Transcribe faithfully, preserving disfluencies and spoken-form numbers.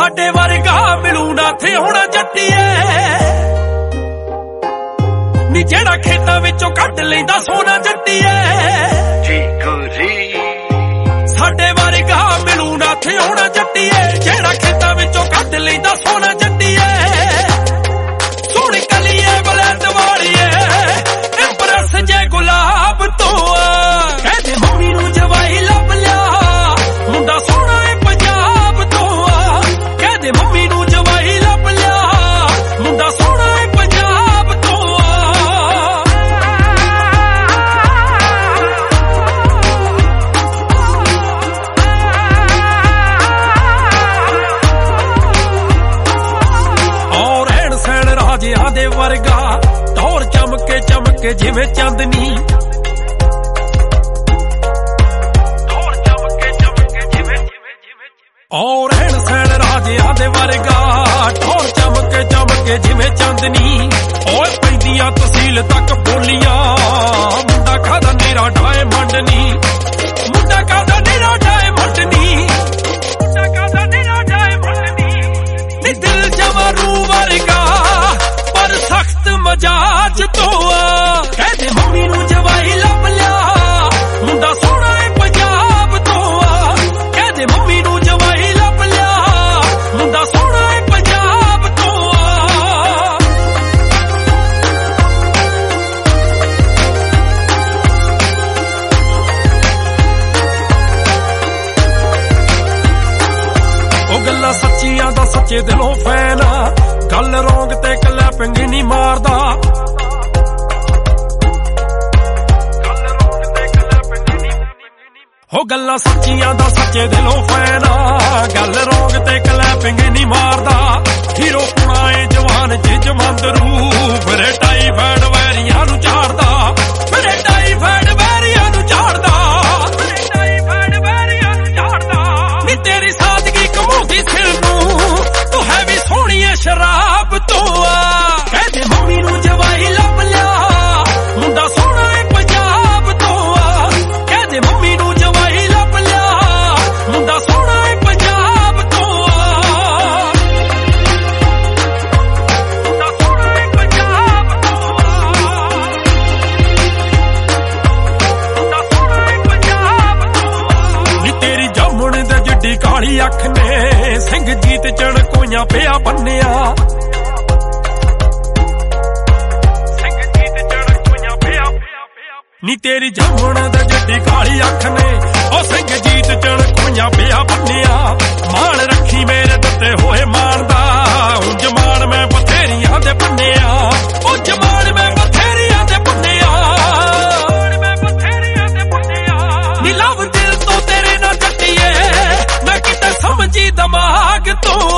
ਸਾਡੇ ਵਰਗਾ ਮਿਲੂ ਨਾ ਥੇ ਹੁਣ ਜੱਟੀਏ ਨੀ ਜਿਹੜਾ ਖੇਤਾਂ ਵਿੱਚੋਂ ਕੱਢ ਲੈਂਦਾ ਸੋਨਾ ਜੱਟੀਏ ਸਾਡੇ ਵਰਗਾ ਮਿਲੂ ਨਾ ਥੇ ਹੁਣ ਜੱਟੀਏ ਜਿਹੜਾ ਖੇਤਾਂ ਵਿੱਚੋਂ ਕੱਢ ਲੈਂਦਾ ਸੋਨਾ ਜੱਟੀਏ ਸੁਣ ਕਲੀਏ ਬਲੰਦ ਵਾਲੀਏ ਇੰਪ੍ਰੈਸ ਜੇ ਗੁਲਾਬ ਤੋਂ ਕਹਿੰਦੇ ਮੰਮੀ ਨੂੰ ਜਵਾਈ ਲੱਭ ਲਿਆ ਮੁੰਡਾ ਸੋਹਣਾ ਏ ਪੰਜਾਬ ਤੋਂ ਕਹਿੰਦੇ ਮੰਮੀ ਨੂੰ ਜਵਾਈ ਲੱਭ ਲਿਆ ਮੁੰਡਾ ਸੋਹਣਾ ਏ ਪੰਜਾਬ ਤੋਂ ਔਰ ਰਹਿਣ ਸਹਿਣ ਰਾਜਿਆਂ ਦੇ ਵਰਗਾ ਟੌਰ ਚਮਕੇ ਚਮਕੇ ਜਿਵੇਂ ਚਾਂਦਨੀ ਔਰ ਰਹਿਣ ਸਹਿਣ ਰਾਜਿਆਂ ਦੇ ਵਰਗਾ ਟੌਰ ਚਮਕੇ ਚਮਕੇ ਜਿਵੇਂ ਚਾਂਦਨੀ ਓਏ ਪੈਂਦੀਆਂ ਤਹਿਸੀਲ ਤੱਕ ਬੋਲੀਆਂ ਮੁੰਡਾ ਖਾਦਾ ਨੀਰਾ ਡਾਏ ਮੰਡਨੀ ਮੁੰਡਾ ਖਾਦਾ ਨੀਰਾ ਡਾਏ ਮੰਡਨੀ ਮੁੰਡਾ ਖਾਦਾ ਨੀਰਾ ਡਾਏ ਮੰਡਨੀ ਨੀ ਦਿਲ ਜਵਾਂ ਰੂ ਵਰਗਾ ਪਰ ਸਖਤ ਮਜਾਜ ਤੋਂ ਕਹਿੰਦੇ ਮੰਮੀ ਨੂੰ ਜਵਾਈ ਲੱਭ ਲਿਆ ਮੁੰਡਾ ਸੋਹਣਾ ਏ ਪੰਜਾਬ ਤੋਂ ਕਹਿੰਦੇ ਮੰਮੀ ਨੂੰ ਜਵਾਈ ਲੱਭ ਲਿਆ ਮੁੰਡਾ ਸੋਹਣਾ ਏ ਪੰਜਾਬ ਤੋਂ ਉਹ ਗੱਲਾਂ ਸੱਚੀਆਂ ਦਾ ਸੱਚੇ ਦਿਲੋਂ ਫੈਨ ਗੱਲ ਰੋਂਗ ਤੇ ਕਲੈਪਿੰਗ ਨਹੀਂ ਮਾਰਦਾ ਹੋ ਗੱਲਾਂ ਸੱਚੀਆਂ ਦਾ ਸੱਚੇ ਦਿਲੋਂ ਫੈਨ ਗੱਲ ਰੋਂਗ ਤੇ ਕਲੈਪਿੰਗ ਨਹੀਂ ਮਾਰਦਾ ਹੀਰੋ ਪੁਣਾਏ ਜਵਾਨ ਚ ਜਮੰਦਰੂ ਫਿਰੇ ਟਾਈਫਾਇਡ ਵੈਰੀਆਂ ਨੂੰ ਝਾੜਦਾ ਫਿਰੇ ਟਾਈਫਾਇਡ ਵੈਰੀਆਂ ਨੂੰ ਝਾੜਦਾ ਫਿਰੇ ਟਾਈਫਾਇਡ ਵੈਰੀਆਂ ਨੂੰ ਝਾੜਦਾ ਨੀ ਤੇਰੀ ਸਾਦਗੀ ਕਮਾਉਂਦੀ ਸਿਰ ਨੂੰ ਤੂੰ ਹੈ ਵੀ ਸੋਹਣੀ ਏ ਸ਼ਰਾਬ ਤੋਂ ਕਹਿੰਦੇ ਮੰਮੀ ਨੂੰ ਜਵਾਈ ਲੱਭ ਲਿਆ ਮੁੰਡਾ ਸੋਹਣਾ ਏ ਪੰਜਾਬ ਤੋਂ ਕਹਿੰਦੇ ਮੰਮੀ ਨੂੰ ਜਵਾਈ ਲੱਭ ਲਿਆ ਮੁੰਡਾ ਸੋਹਣਾ ਏ ਪੰਜਾਬ ਤੋਂ ਮੁੰਡਾ ਸੋਹਣਾ ਏ ਪੰਜਾਬ ਤੋਂ ਮੁੰਡਾ ਸੋਹਣਾ ਏ ਪੰਜਾਬ ਤੋਂ ਨੀ ਤੇਰੀ ਜਾਮਣ ਦੇ ਜਿੱਡੀ ਕਾਲੀ ਅੱਖ ਨੇ ਸਿੰਘ ਜੀਤ ਚਣ ਕੋਈਆਂ ਪਿਆ ਬੰਨਿਆ ਨੀ ਤੇਰੀ ਜਾਮਣ ਦਾ ਜੱਡੀ ਕਾਲੀ ਅੱਖ ਨੇ ਉਹ ਸਿੰਘ ਜੀਤ ਚਣ ਕੋਈਆਂ ਪਿਆ ਬੰਨਿਆ ਮਾਣ ਰੱਖੀ ਮੇਰੇ ਦਿੱਤੇ ਹੋਏ ਮਾਣ ਦਾ ਹੁਣ ਜਮਾਨ ਮੈਂ ਬਥੇਰੀਆਂ ਦੇ ਬੰਨਿਆ ਉਹ ਜਮਾਨ ਮੈਂ ਬਥੇਰੀਆਂ ਦੇ ਬੰਨਿਆ ਮੈਂ ਬਥੇਰੀਆਂ ਦੇ ਬੰਨਿਆ ਨੀ ਲਵ ਦਿਲ ਤੋਂ ਤੇਰੇ ਨਾਲ ਜੱਟੀਏ ਮੈਂ ਕਿਤੇ ਸਮਝੀ ਦਿਮਾਗ ਤੋਂ